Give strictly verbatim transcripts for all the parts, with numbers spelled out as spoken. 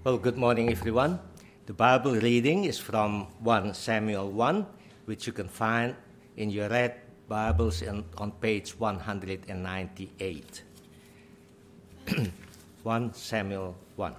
Well, good morning, everyone. The Bible reading is from First Samuel one, which you can find in your red Bibles in, on page one ninety-eight. First Samuel one.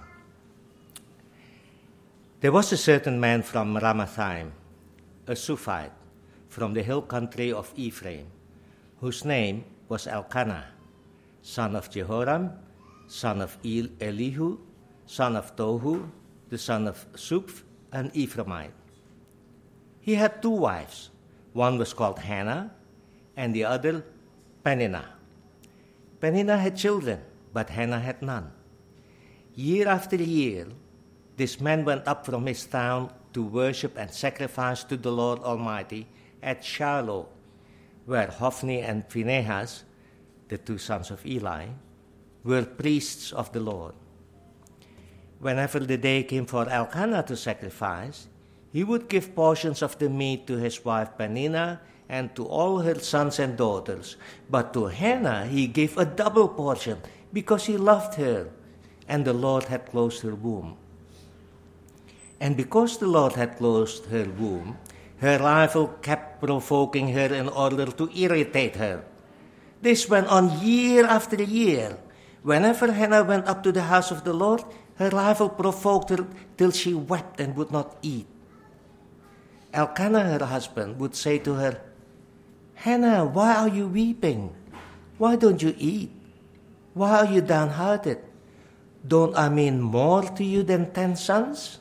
There was a certain man from Ramathaim, a Suphite, from the hill country of Ephraim, whose name was Elkanah, son of Jehoram, son of El- Elihu, son of Tohu, the son of Suph, an Ephraimite. He had two wives. One was called Hannah, and the other Peninnah. Peninnah had children, but Hannah had none. Year after year, this man went up from his town to worship and sacrifice to the Lord Almighty at Shiloh, where Hophni and Phinehas, the two sons of Eli, were priests of the Lord. Whenever the day came for Elkanah to sacrifice, he would give portions of the meat to his wife Peninnah and to all her sons and daughters. But to Hannah he gave a double portion because he loved her, and the Lord had closed her womb. And because the Lord had closed her womb, her rival kept provoking her in order to irritate her. This went on year after year. Whenever Hannah went up to the house of the Lord, her rival provoked her till she wept and would not eat. Elkanah, her husband, would say to her, "Hannah, why are you weeping? Why don't you eat? Why are you downhearted? Don't I mean more to you than ten sons?"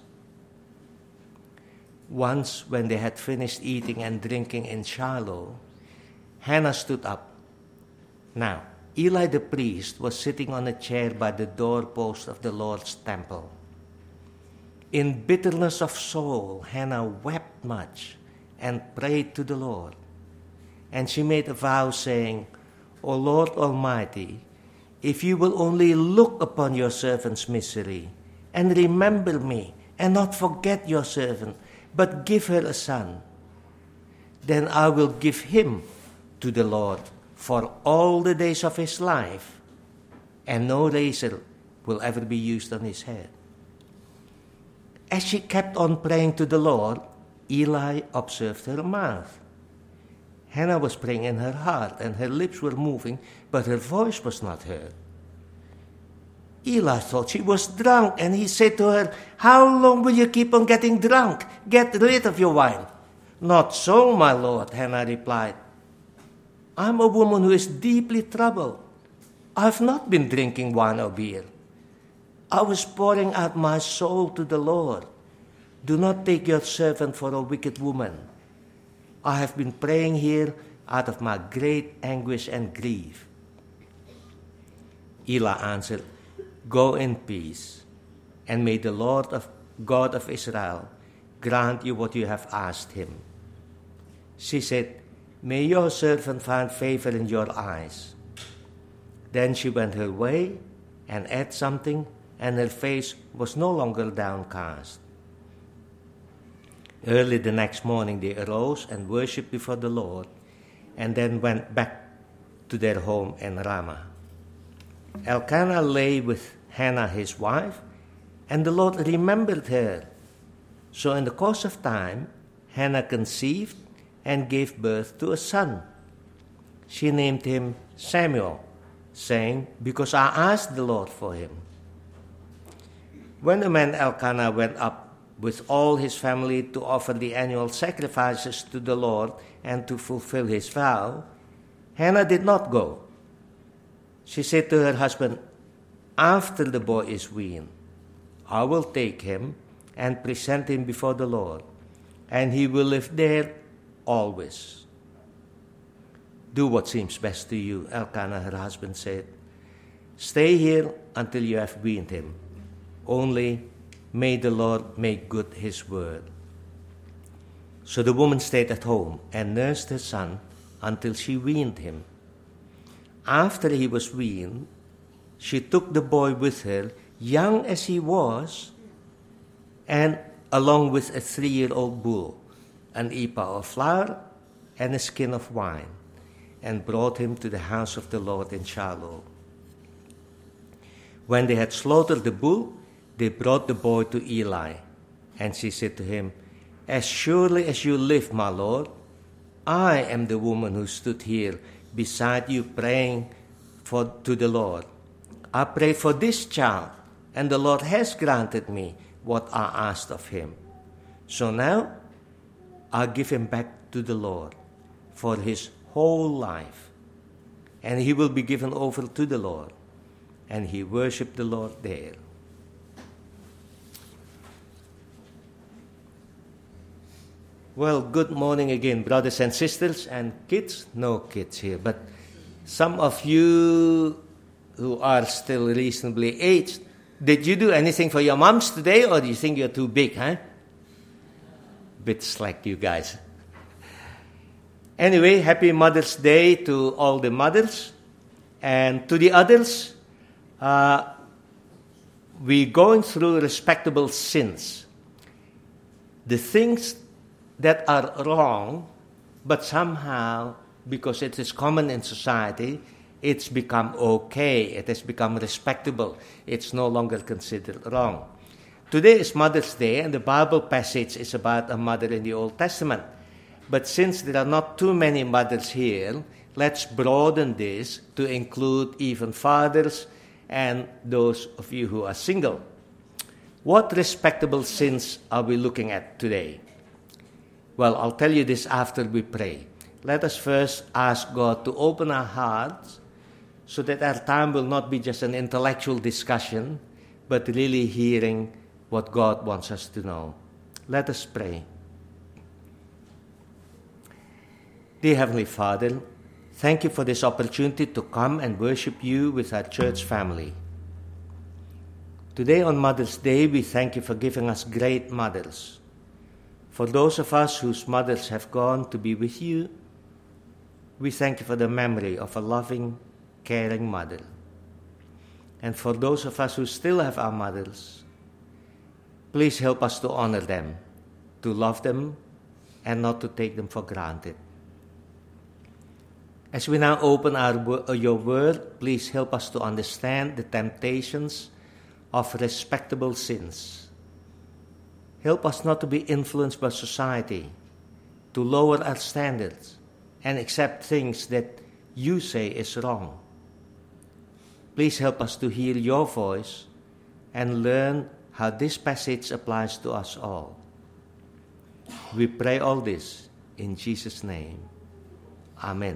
Once, when they had finished eating and drinking in Shiloh, Hannah stood up. Now, Eli the priest was sitting on a chair by the doorpost of the Lord's temple. In bitterness of soul, Hannah wept much and prayed to the Lord. And she made a vow saying, "O Lord Almighty, if you will only look upon your servant's misery and remember me and not forget your servant, but give her a son, then I will give him to the Lord for all the days of his life, and no razor will ever be used on his head." As she kept on praying to the Lord, Eli observed her mouth. Hannah was praying in her heart, and her lips were moving, but her voice was not heard. Eli thought she was drunk, and he said to her, "How long will you keep on getting drunk? Get rid of your wine." "Not so, my lord," Hannah replied. "I'm a woman who is deeply troubled. I've not been drinking wine or beer. I was pouring out my soul to the Lord. Do not take your servant for a wicked woman. I have been praying here out of my great anguish and grief." Eli answered, "Go in peace, and may the Lord of God of Israel grant you what you have asked him." She said, "May your servant find favor in your eyes." Then she went her way and ate something, and her face was no longer downcast. Early the next morning they arose and worshipped before the Lord, and then went back to their home in Ramah. Elkanah lay with Hannah his wife, and the Lord remembered her. So in the course of time, Hannah conceived and gave birth to a son. She named him Samuel, saying, "Because I asked the Lord for him." When the man Elkanah went up with all his family to offer the annual sacrifices to the Lord and to fulfill his vow, Hannah did not go. She said to her husband, "After the boy is weaned, I will take him and present him before the Lord, and he will live there always." "Do what seems best to you," Elkanah, her husband, said. "Stay here until you have weaned him. Only may the Lord make good his word." So the woman stayed at home and nursed her son until she weaned him. After he was weaned, she took the boy with her, young as he was, and along with a three-year-old bull, an ephah of flour, and a skin of wine, and brought him to the house of the Lord in Shiloh. When they had slaughtered the bull, they brought the boy to Eli, and she said to him, "As surely as you live, my lord, I am the woman who stood here beside you praying for, to the Lord. I prayed for this child, and the Lord has granted me what I asked of him. So now I'll give him back to the Lord for his whole life, and he will be given over to the Lord." And he worshipped the Lord there. Well, good morning again, brothers and sisters and kids. No kids here, but some of you who are still reasonably aged, did you do anything for your moms today, or do you think you're too big, huh? Bit slack, you guys. Anyway, happy Mother's Day to all the mothers. And to the others, uh, we're going through respectable sins. The things that are wrong, but somehow, because it is common in society, it's become okay. It has become respectable. It's no longer considered wrong. Today is Mother's Day, and the Bible passage is about a mother in the Old Testament. But since there are not too many mothers here, let's broaden this to include even fathers and those of you who are single. What respectable sins are we looking at today? Well, I'll tell you this after we pray. Let us first ask God to open our hearts so that our time will not be just an intellectual discussion, but really hearing what God wants us to know. Let us pray. Dear Heavenly Father, thank you for this opportunity to come and worship you with our church family. Today on Mother's Day, we thank you for giving us great mothers. For those of us whose mothers have gone to be with you, we thank you for the memory of a loving, caring mother. And for those of us who still have our mothers, please help us to honor them, to love them, and not to take them for granted. As we now open our, your word, please help us to understand the temptations of respectable sins. Help us not to be influenced by society, to lower our standards and accept things that you say is wrong. Please help us to hear your voice and learn how this passage applies to us all. We pray all this in Jesus' name. Amen.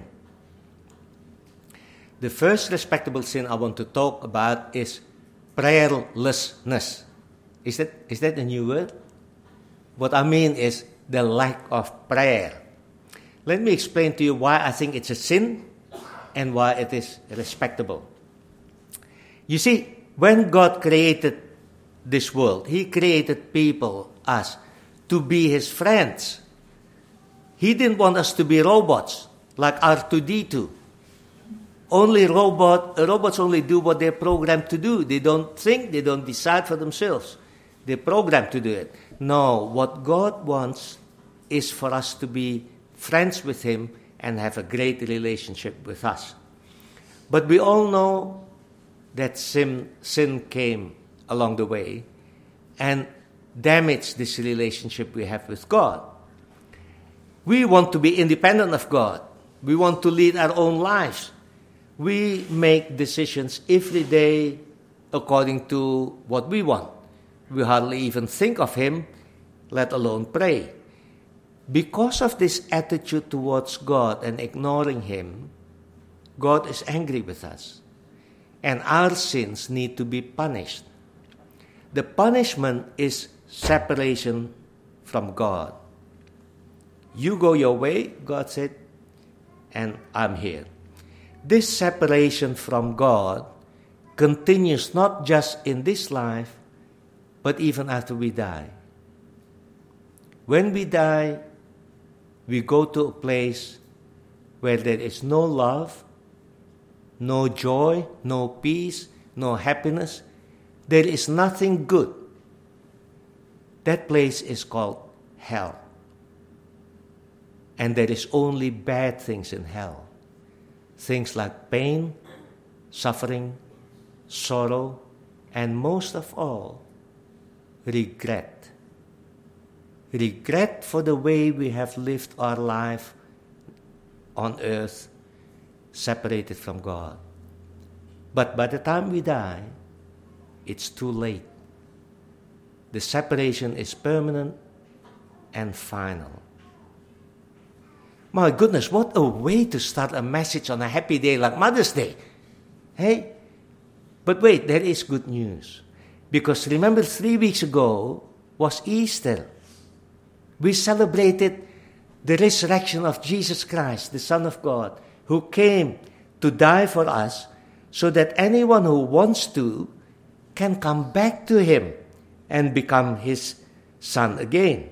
The first respectable sin I want to talk about is prayerlessness. Is that, is that a new word? What I mean is the lack of prayer. Let me explain to you why I think it's a sin and why it is respectable. You see, when God created this world, He created people, us, to be His friends. He didn't want us to be robots like R two D two. Only robot, robots only do what they're programmed to do. They don't think, they don't decide for themselves. They're programmed to do it. No, what God wants is for us to be friends with Him and have a great relationship with us. But we all know that sin, sin came along the way and damaged this relationship we have with God. We want to be independent of God. We want to lead our own lives. We make decisions every day according to what we want. We hardly even think of Him, let alone pray. Because of this attitude towards God and ignoring Him, God is angry with us. And our sins need to be punished. The punishment is separation from God. You go your way, God said, and I'm here. This separation from God continues not just in this life, but even after we die. When we die, we go to a place where there is no love, no joy, no peace, no happiness. There is nothing good. That place is called hell. And there is only bad things in hell. Things like pain, suffering, sorrow, and most of all, regret. Regret for the way we have lived our life on earth, separated from God. But by the time we die, it's too late. The separation is permanent and final. My goodness, what a way to start a message on a happy day like Mother's Day. Hey? But wait, there is good news. Because remember, three weeks ago was Easter. We celebrated the resurrection of Jesus Christ, the Son of God, who came to die for us so that anyone who wants to can come back to Him and become His son again.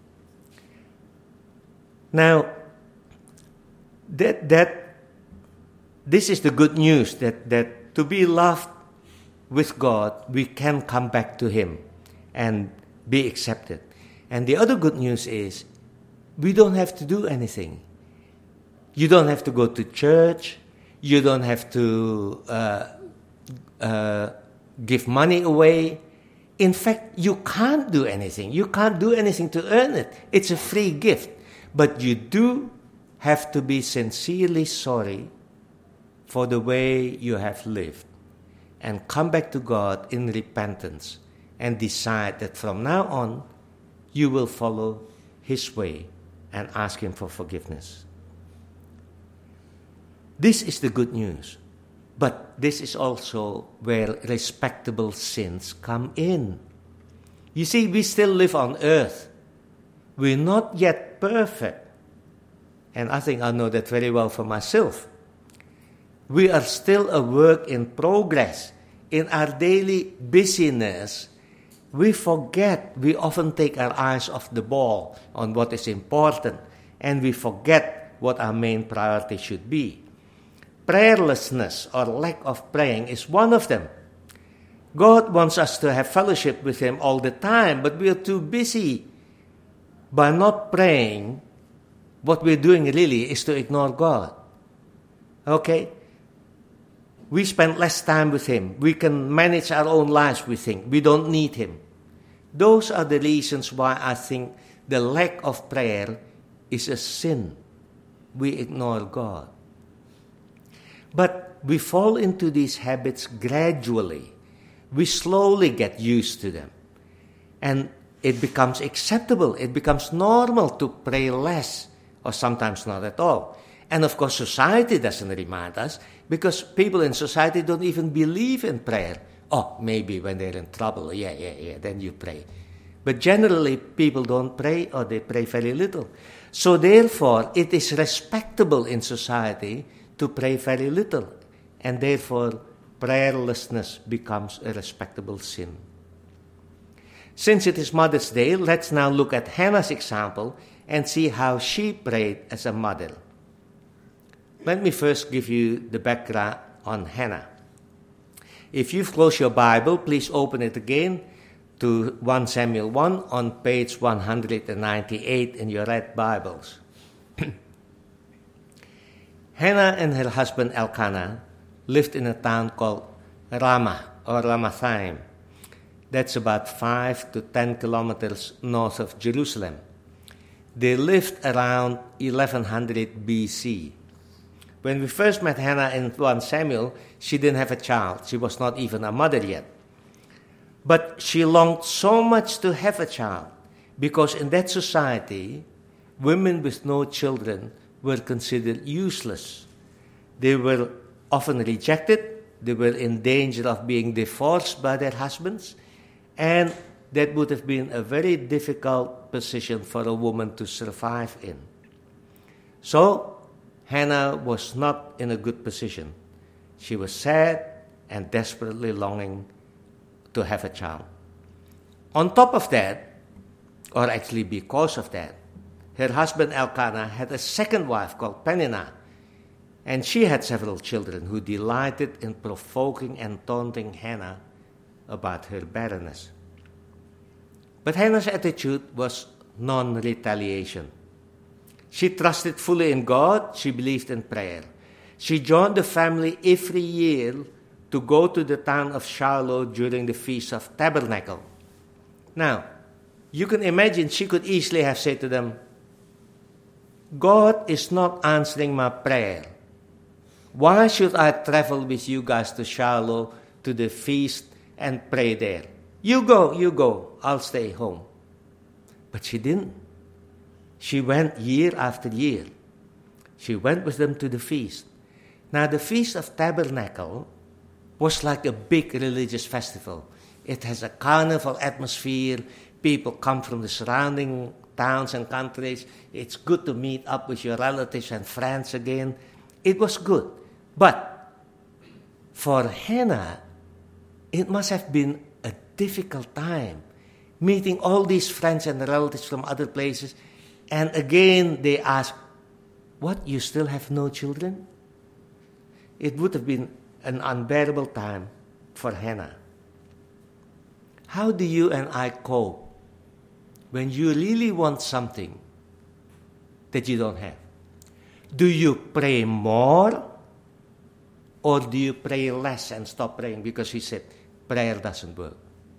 Now, that that this is the good news, that, that to be loved with God, we can come back to Him and be accepted. And the other good news is, we don't have to do anything. You don't have to go to church. You don't have to uh, uh, give money away. In fact, you can't do anything. You can't do anything to earn it. It's a free gift. But you do have to be sincerely sorry for the way you have lived and come back to God in repentance and decide that from now on you will follow His way and ask Him for forgiveness. This is the good news. But this is also where respectable sins come in. You see, we still live on earth. We're not yet perfect. And I think I know that very well for myself. We are still a work in progress. In our daily busyness, we forget, we often take our eyes off the ball on what is important, and we forget what our main priority should be. Prayerlessness or lack of praying is one of them. God wants us to have fellowship with Him all the time, but we are too busy. By not praying, what we're doing really is to ignore God. Okay? We spend less time with Him. We can manage our own lives with Him. We don't need Him. Those are the reasons why I think the lack of prayer is a sin. We ignore God. But we fall into these habits gradually. We slowly get used to them. And it becomes acceptable. It becomes normal to pray less, or sometimes not at all. And of course, society doesn't remind us, because people in society don't even believe in prayer. Oh, maybe when they're in trouble, yeah, yeah, yeah, then you pray. But generally, people don't pray, or they pray very little. So therefore, it is respectable in society to pray very little. And therefore, prayerlessness becomes a respectable sin. Since it is Mother's Day, let's now look at Hannah's example and see how she prayed as a mother. Let me first give you the background on Hannah. If you've closed your Bible, please open it again to First Samuel one on page one hundred ninety-eight in your red Bibles. Hannah and her husband Elkanah lived in a town called Ramah or Ramathaim. That's about five to ten kilometers north of Jerusalem. They lived around eleven hundred B C. When we first met Hannah in First Samuel, she didn't have a child. She was not even a mother yet. But she longed so much to have a child, because in that society, women with no children were considered useless. They were often rejected. They were in danger of being divorced by their husbands. And that would have been a very difficult position for a woman to survive in. So, Hannah was not in a good position. She was sad and desperately longing to have a child. On top of that, or actually because of that, her husband Elkanah had a second wife called Peninnah, and she had several children who delighted in provoking and taunting Hannah about her barrenness. But Hannah's attitude was non-retaliation. She trusted fully in God. She believed in prayer. She joined the family every year to go to the town of Shiloh during the Feast of Tabernacle. Now, you can imagine she could easily have said to them, God is not answering my prayer. Why should I travel with you guys to Shiloh, to the feast, and pray there? You go, you go, I'll stay home. But she didn't. She went year after year. She went with them to the feast. Now, the Feast of Tabernacle was like a big religious festival. It has a carnival atmosphere. People come from the surrounding towns and countries. It's good to meet up with your relatives and friends again. It was good. But for Hannah, it must have been a difficult time, meeting all these friends and relatives from other places. And again, they ask, what, you still have no children? It would have been an unbearable time for Hannah. How do you and I cope when you really want something that you don't have? Do you pray more, or do you pray less and stop praying because he said prayer doesn't work?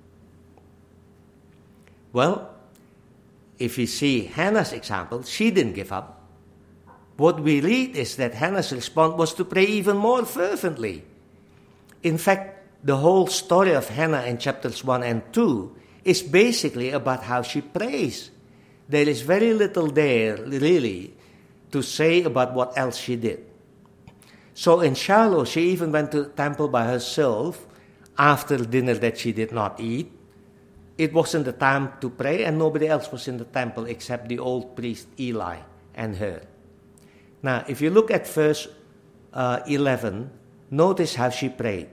Well, if you see Hannah's example, she didn't give up. What we read is that Hannah's response was to pray even more fervently. In fact, the whole story of Hannah in chapters one and two is basically about how she prays. There is very little there, really, to say about what else she did. So in Shiloh, she even went to the temple by herself after dinner that she did not eat. It wasn't the time to pray, and nobody else was in the temple except the old priest Eli and her. Now, if you look at verse uh, eleven, notice how she prayed.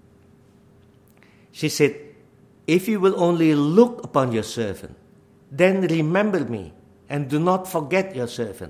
She said, if you will only look upon your servant, then remember me, and do not forget your servant.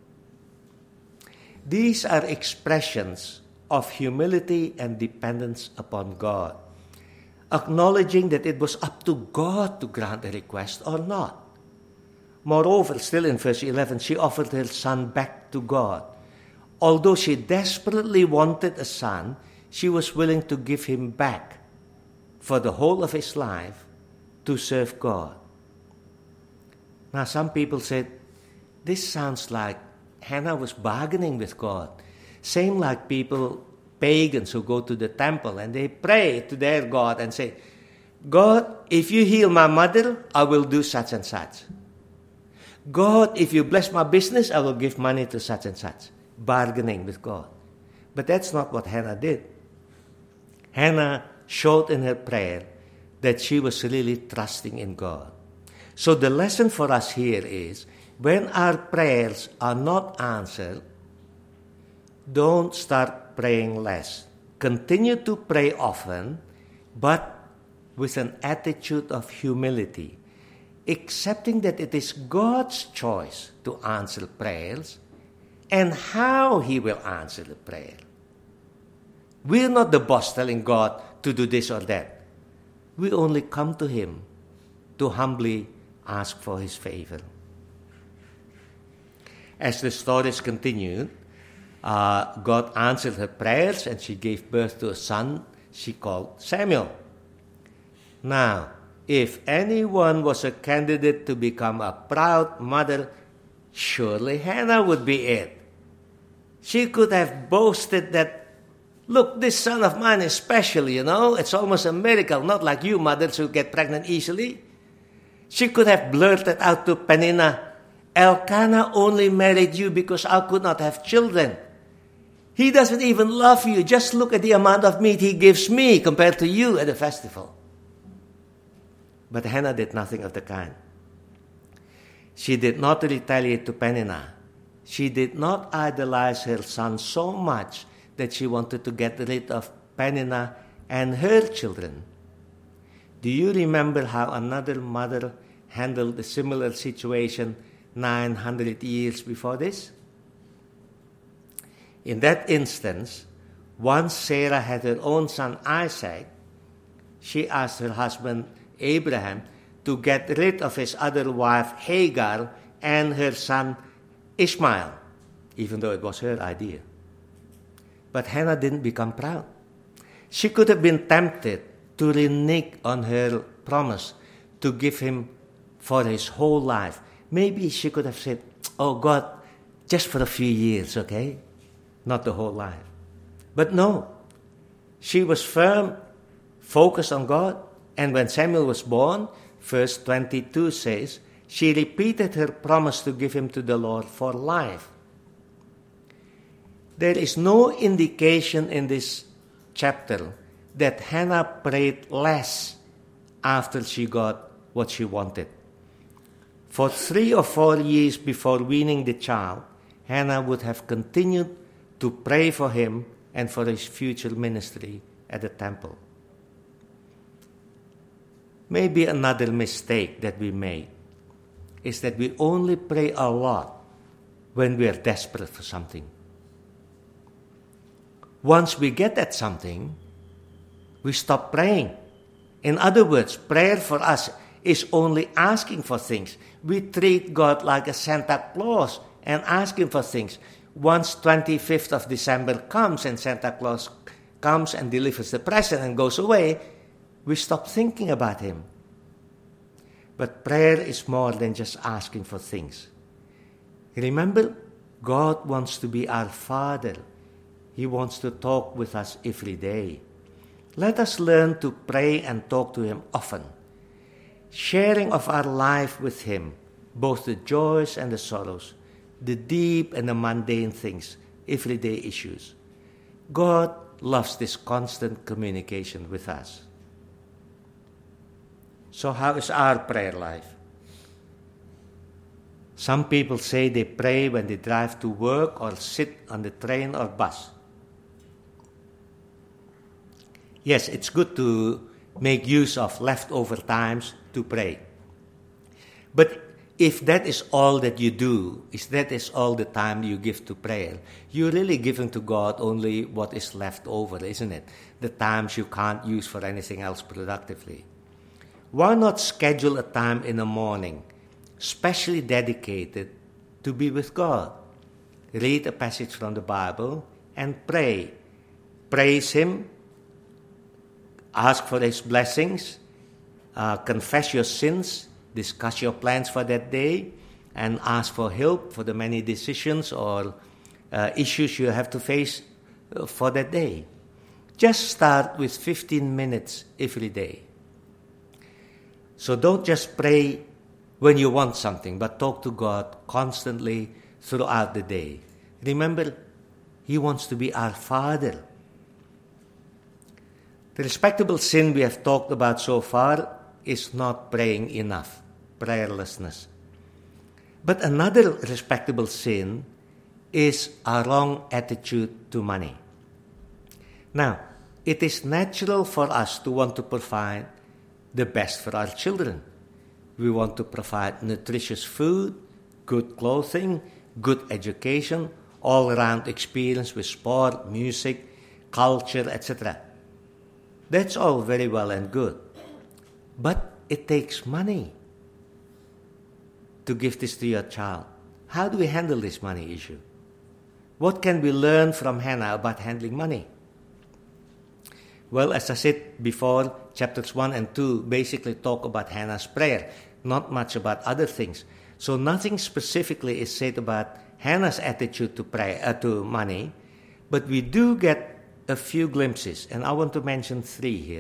These are expressions of humility and dependence upon God, acknowledging that it was up to God to grant a request or not. Moreover, still in verse eleven, she offered her son back to God. Although she desperately wanted a son, she was willing to give him back for the whole of his life to serve God. Now, some people said, this sounds like Hannah was bargaining with God. Same like people, pagans who go to the temple and they pray to their God and say, God, if you heal my mother, I will do such and such. God, if you bless my business, I will give money to such and such. Bargaining with God. But that's not what Hannah did. Hannah showed in her prayer that she was really trusting in God. So the lesson for us here is, when our prayers are not answered, don't start praying less. Continue to pray often, but with an attitude of humility, accepting that it is God's choice to answer prayers and how He will answer the prayer. We're not the boss telling God to do this or that. We only come to Him to humbly ask for His favor. As the stories continued, uh, God answered her prayers and she gave birth to a son she called Samuel. Now, if anyone was a candidate to become a proud mother, surely Hannah would be it. She could have boasted that, look, this son of mine is special, you know. It's almost a miracle, not like you mothers who get pregnant easily. She could have blurted out to Peninnah, Elkanah only married you because I could not have children. He doesn't even love you. Just look at the amount of meat he gives me compared to you at the festival. But Hannah did nothing of the kind. She did not retaliate to Peninnah. She did not idolize her son so much that she wanted to get rid of Peninnah and her children. Do you remember how another mother handled a similar situation nine hundred years before this? In that instance, once Sarah had her own son Isaac, she asked her husband Abraham to get rid of his other wife Hagar and her son Ishmael, even though it was her idea. But Hannah didn't become proud. She could have been tempted to renege on her promise to give him for his whole life. Maybe she could have said, oh God, just for a few years, okay? Not the whole life. But no, she was firm, focused on God, and when Samuel was born, verse twenty-two says, she repeated her promise to give him to the Lord for life. There is no indication in this chapter that Hannah prayed less after she got what she wanted. For three or four years before weaning the child, Hannah would have continued to pray for him and for his future ministry at the temple. Maybe another mistake that we made is that we only pray a lot when we are desperate for something. Once we get at something, we stop praying. In other words, prayer for us is only asking for things. We treat God like a Santa Claus and ask Him for things. Once twenty-fifth of December comes and Santa Claus comes and delivers the present and goes away, we stop thinking about Him. But prayer is more than just asking for things. Remember, God wants to be our Father. He wants to talk with us every day. Let us learn to pray and talk to Him often, sharing of our life with Him, both the joys and the sorrows, the deep and the mundane things, everyday issues. God loves this constant communication with us. So how is our prayer life? Some people say they pray when they drive to work or sit on the train or bus. Yes, it's good to make use of leftover times to pray. But if that is all that you do, if that is all the time you give to prayer, you're really giving to God only what is left over, isn't it? The times you can't use for anything else productively. Why not schedule a time in the morning, specially dedicated to be with God? Read a passage from the Bible and pray. Praise Him, ask for His blessings, uh, confess your sins, discuss your plans for that day, and ask for help for the many decisions or uh, issues you have to face uh, for that day. Just start with fifteen minutes every day. So don't just pray when you want something, but talk to God constantly throughout the day. Remember, He wants to be our Father. The respectable sin we have talked about so far is not praying enough, prayerlessness. But another respectable sin is a wrong attitude to money. Now, it is natural for us to want to provide the best for our children. We want to provide nutritious food, good clothing, good education, all-around experience with sport, music, culture, et cetera. That's all very well and good. But it takes money to give this to your child. How do we handle this money issue? What can we learn from Hannah about handling money? Well, as I said before, chapters one and two basically talk about Hannah's prayer, not much about other things. So nothing specifically is said about Hannah's attitude to prayer, uh, to money, but we do get a few glimpses, and I want to mention three here.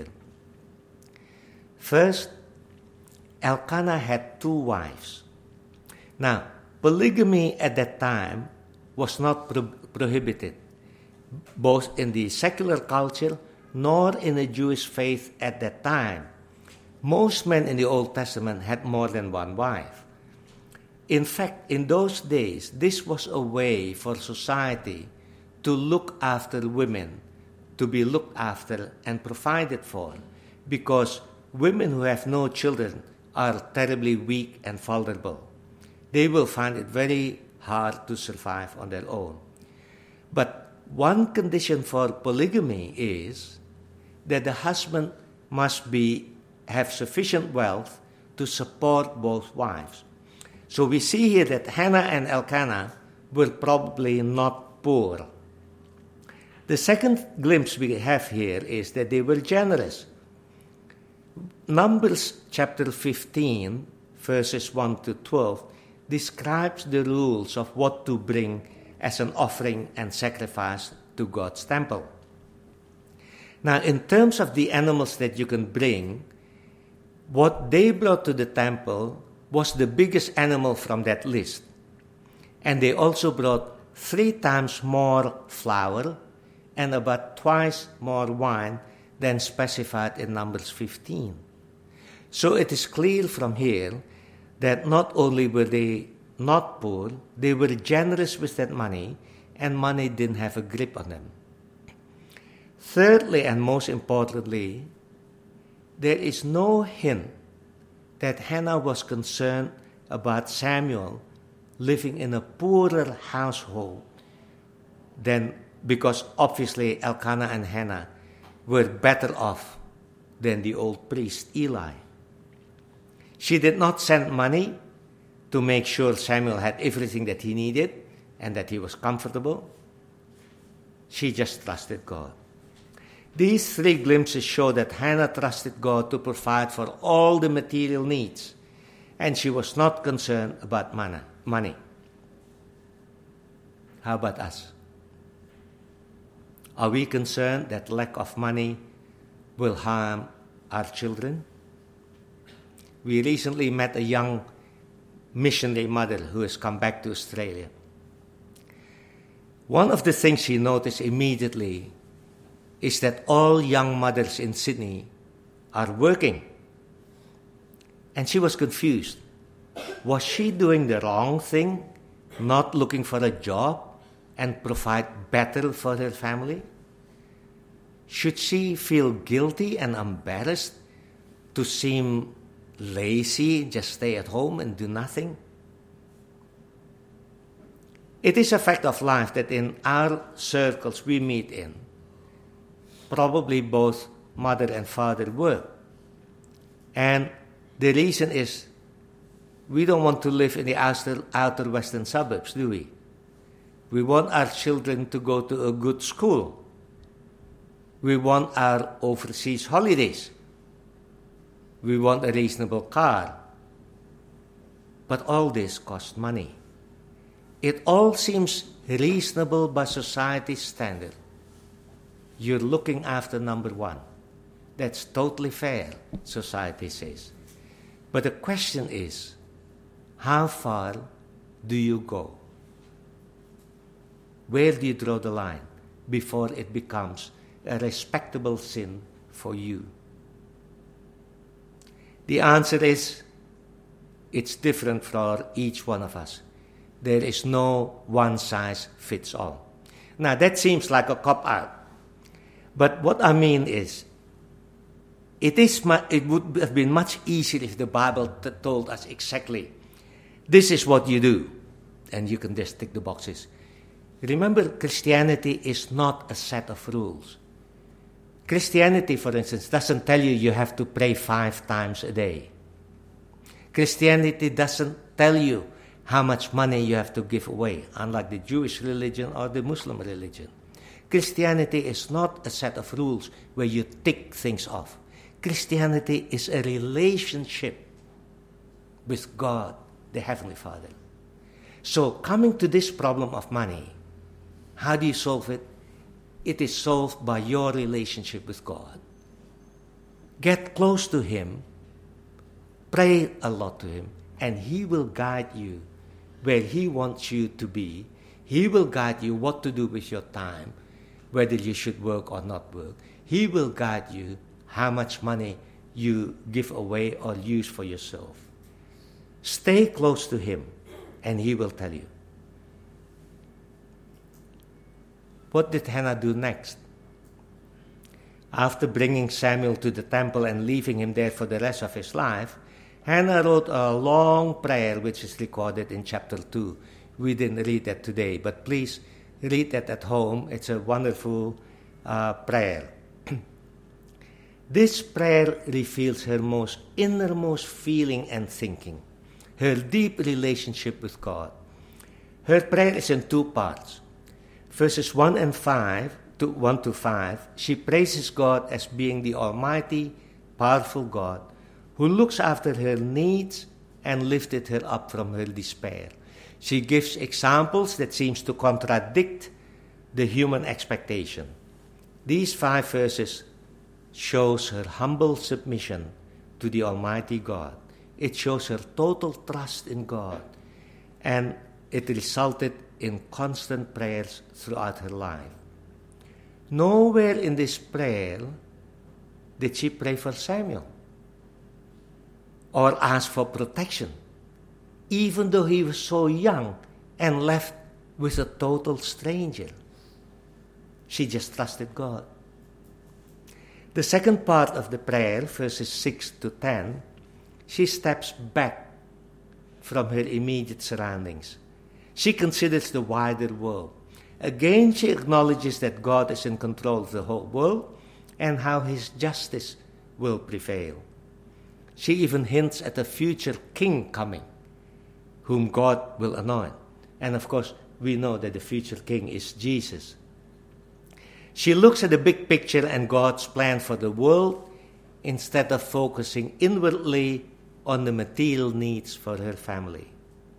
First, Elkanah had two wives. Now, polygamy at that time was not pro- prohibited, both in the secular culture nor in the Jewish faith at that time. Most men in the Old Testament had more than one wife. In fact, in those days, this was a way for society to look after women, to be looked after and provided for, because women who have no children are terribly weak and vulnerable. They will find it very hard to survive on their own. But one condition for polygamy is that the husband must be have sufficient wealth to support both wives. So we see here that Hannah and Elkanah were probably not poor. The second glimpse we have here is that they were generous. Numbers chapter fifteen, verses one to twelve, describes the rules of what to bring as an offering and sacrifice to God's temple. Now, in terms of the animals that you can bring, what they brought to the temple was the biggest animal from that list. And they also brought three times more flour and about twice more wine than specified in Numbers fifteen. So it is clear from here that not only were they not poor, they were generous with that money, and money didn't have a grip on them. Thirdly, and most importantly, there is no hint that Hannah was concerned about Samuel living in a poorer household than, because obviously Elkanah and Hannah were better off than the old priest Eli. She did not send money to make sure Samuel had everything that he needed and that he was comfortable. She just trusted God. These three glimpses show that Hannah trusted God to provide for all the material needs, and she was not concerned about money. How about us? Are we concerned that lack of money will harm our children? We recently met a young missionary mother who has come back to Australia. One of the things she noticed immediately is that all young mothers in Sydney are working. And she was confused. Was she doing the wrong thing, not looking for a job and provide better for her family? Should she feel guilty and embarrassed to seem lazy, just stay at home and do nothing? It is a fact of life that in our circles we meet in, probably both mother and father work. And the reason is we don't want to live in the outer, outer western suburbs, do we? We want our children to go to a good school. We want our overseas holidays. We want a reasonable car. But all this costs money. It all seems reasonable by society's standard. You're looking after number one. That's totally fair, society says. But the question is, how far do you go? Where do you draw the line before it becomes a respectable sin for you? The answer is, it's different for each one of us. There is no one size fits all. Now that seems like a cop-out. But what I mean is, it is mu- it would have been much easier if the Bible t- told us exactly, this is what you do, and you can just tick the boxes. Remember, Christianity is not a set of rules. Christianity, for instance, doesn't tell you you have to pray five times a day. Christianity doesn't tell you how much money you have to give away, unlike the Jewish religion or the Muslim religion. Christianity is not a set of rules where you tick things off. Christianity is a relationship with God, the Heavenly Father. So coming to this problem of money, how do you solve it? It is solved by your relationship with God. Get close to Him, pray a lot to Him, and He will guide you where He wants you to be. He will guide you what to do with your time, whether you should work or not work. He will guide you how much money you give away or use for yourself. Stay close to Him, and He will tell you. What did Hannah do next? After bringing Samuel to the temple and leaving him there for the rest of his life, Hannah wrote a long prayer which is recorded in chapter two. We didn't read that today, but please read that at home. It's a wonderful uh, prayer. This prayer reveals her most innermost feeling and thinking, her deep relationship with God. Her prayer is in two parts. Verses one and five to one to five, she praises God as being the Almighty, powerful God who looks after her needs and lifted her up from her despair. She gives examples that seems to contradict the human expectation. These five verses shows her humble submission to the Almighty God. It shows her total trust in God, and it resulted in constant prayers throughout her life. Nowhere in this prayer did she pray for Samuel or ask for protection, even though he was so young and left with a total stranger. She just trusted God. The second part of the prayer, verses six to ten, she steps back from her immediate surroundings. She considers the wider world. Again, she acknowledges that God is in control of the whole world and how His justice will prevail. She even hints at a future king coming, whom God will anoint. And of course, we know that the future king is Jesus. She looks at the big picture and God's plan for the world instead of focusing inwardly on the material needs for her family.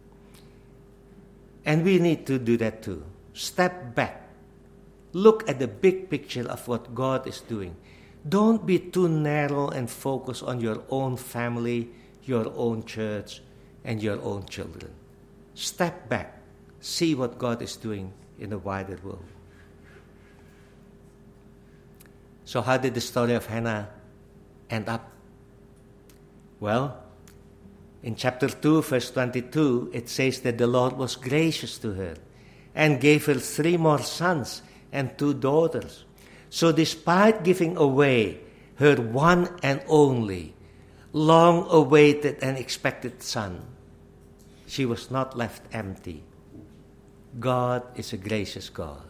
And we need to do that too. Step back. Look at the big picture of what God is doing. Don't be too narrow and focus on your own family, your own church, and your own children. Step back. See what God is doing in the wider world. So how did the story of Hannah end up? Well, in chapter two, verse twenty-two, it says that the Lord was gracious to her and gave her three more sons and two daughters. So despite giving away her one and only, long-awaited and expected son, she was not left empty. God is a gracious God.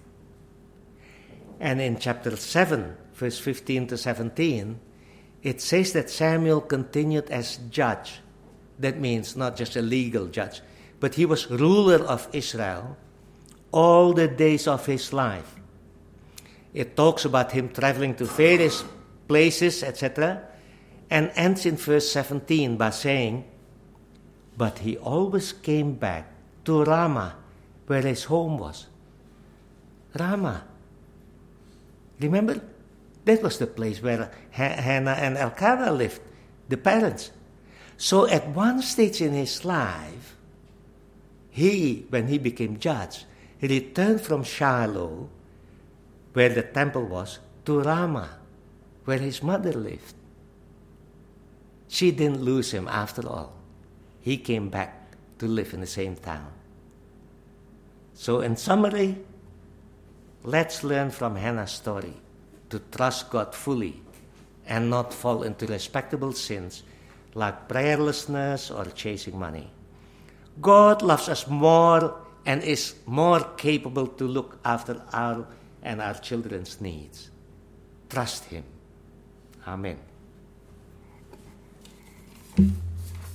And in chapter seven, verse fifteen to seventeen, it says that Samuel continued as judge. That means not just a legal judge, but he was ruler of Israel all the days of his life. It talks about him traveling to various places, et cetera, and ends in verse seventeen by saying, but he always came back to Ramah, where his home was. Ramah. Remember? That was the place where Hannah and Elkanah lived, the parents. So at one stage in his life, he, when he became judge, he returned from Shiloh, where the temple was, to Ramah, where his mother lived. She didn't lose him after all. He came back to live in the same town. So in summary, let's learn from Hannah's story to trust God fully and not fall into respectable sins like prayerlessness or chasing money. God loves us more and is more capable to look after our and our children's needs. Trust Him. Amen.